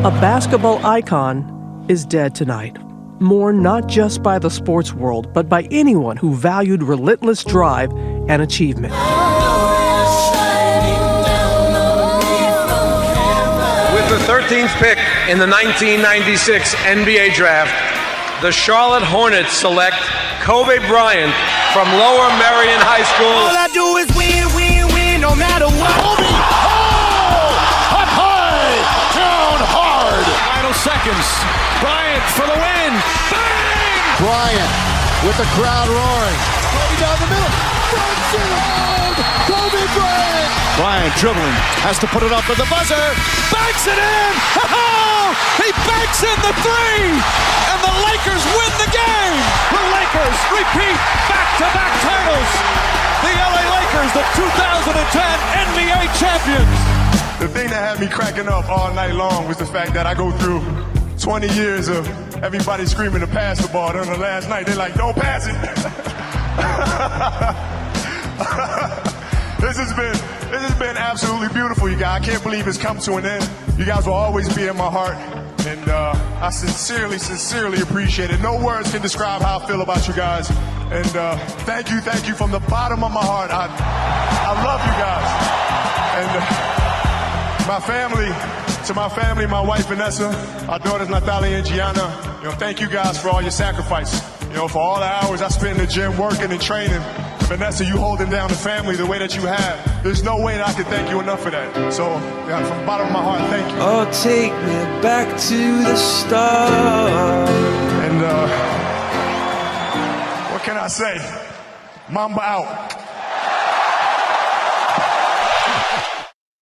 A basketball icon is dead tonight. Mourned not just by the sports world, but by anyone who valued relentless drive and achievement. With the 13th pick in the 1996 NBA Draft, the Charlotte Hornets select Kobe Bryant from Lower Merion High School. All I do is win, win, win, no matter what. Kobe! Oh! Up high! Down hard! Final seconds. Bryant for the win. Bang! Bryant with the crowd roaring. Kobe down the middle. Runs it hard! Kobe Bryant! Bryant dribbling. Has to put it up with the buzzer. Banks it in! Oh! He banks in the three! And the Lakers win the game! The Lakers repeat back-to-back titles! The LA Lakers, the 2010 NBA champions! The thing that had me cracking up all night long was the fact that I go through 20 years of everybody screaming to pass the ball. Then the last night, they're like, don't pass it. This has been absolutely beautiful, you guys. I can't believe it's come to an end. You guys will always be in my heart. And I sincerely appreciate it. No words can describe how I feel about you guys. And thank you from the bottom of my heart. I love you guys. And to my family, my wife Vanessa, our daughters Natalia and Gianna, thank you guys for all your sacrifice. For all the hours I spent in the gym working and training. Vanessa, you holding down the family the way that you have. There's no way that I can thank you enough for that. So, from the bottom of my heart, thank you. Oh, take me back to the start. And what can I say? Mamba out.